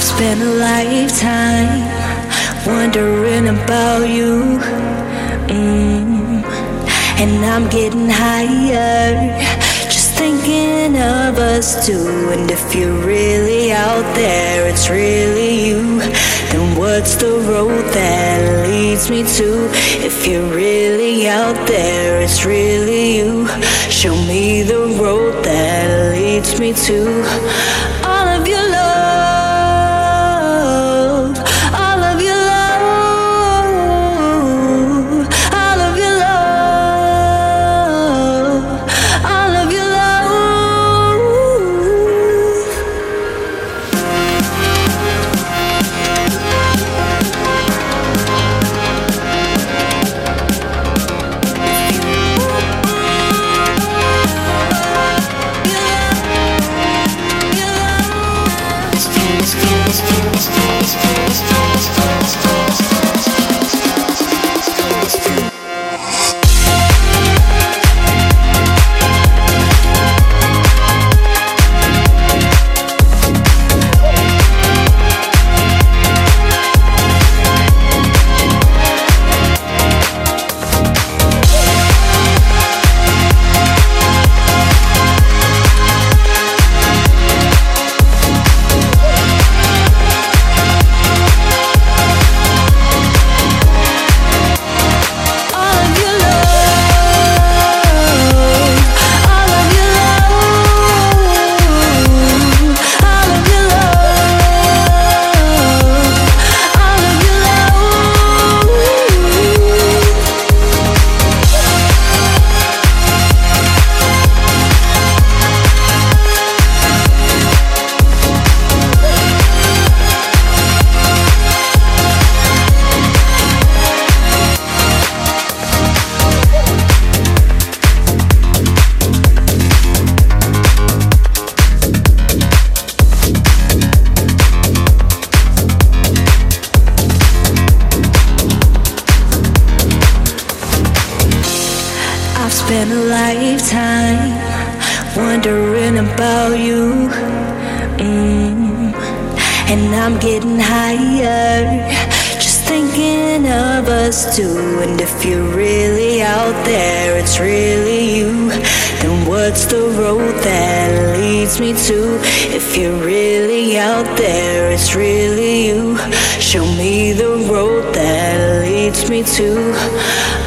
spent a lifetime wondering about you, and I'm getting higher just thinking of us two. And if you're really out there, it's really you, then what's the road that leads me to? If you're really out there, it's really you. Show me the road that leads me to all of your love, all of your love, all of your love, all of your love. I've spent a lifetime wondering about you, and I'm getting higher just thinking of us two. And if you're really out there, it's really you, then what's the road that leads me to? If you're really out there, it's really you. Show me the road that leads me to